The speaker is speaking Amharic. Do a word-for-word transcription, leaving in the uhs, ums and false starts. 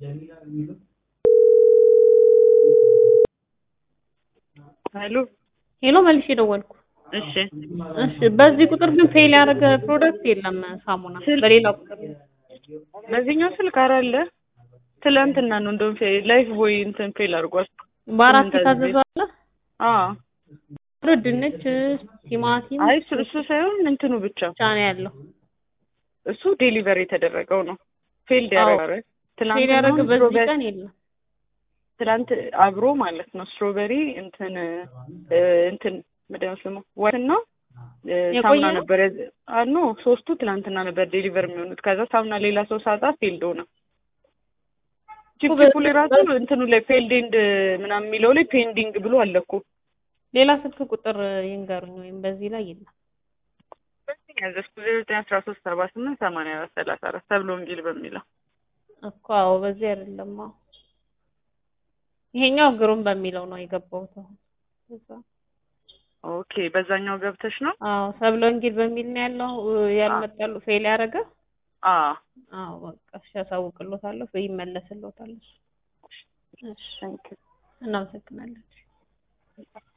ሄሎ ሄሎ መልሼ ደወልኩ። እሺ እሺ በዚህ ቁጥር ግን ፌል ያደረገ ፕሮዳክት የለም ሳሙና በሌላ ቁጥር በዚህኛው ስልክ አራለ ትላንትና ነው እንደውም ላይፍ ቦይ እንትን ፌል አድርጓል። በአራት ታዘዟል። አዎ ድንች ቲማቲም አይ እሱ ሳይሆን እንትኑ ብቻ ቻና ያለው እሱ ዴሊቨሪ የተደረገው ነው። ፌል ያደረገ ፌል ያደረገ በዚህ ቀን የለም። ትላንት አብሮ ማለት ነው ስትሮበሪ እንትን እንትን መደምስ ነው ወርና ሳሙና ነበር አኖ ሶስቱ ትላንትና ነበር ዴሊቨር የሚሆኑት። ከዛ ሳሙና ሌላ ሰው ሳጣ ፌልድ ሆነ። ቺፕ ራሱ እንትኑ ላይ ፌልድ ኤንድ ምናምን የሚለው ላይ ፔንዲንግ ብሎ አለኩ። ሌላ ስልክ ቁጥር ይንገሩኝ ወይም በዚህ ላይ የለም። በዚህ ያዘዝኩ ዜሮ ዘጠኝ አስራ ሶስት ሰባ ስምንት ሰማንያ አራት ሰላሳ አራት ተብሎ እንግዲህ በሚለው እኮ አዎ በዚህ አይደለም። ይሄኛው ግሩም በሚለው ነው የገባው ተው እዛ ኦኬ በዛኛው ገብተሽ ነው? አዎ ሰብሎ እንግዲህ በሚል ነው ያለው ያልመጣሉ ፌል ያደረገ አዎ አዎ በቃ ሻሳውቅሎታለሁ ይመለስልዎታል። እሺ እናመሰግናለን።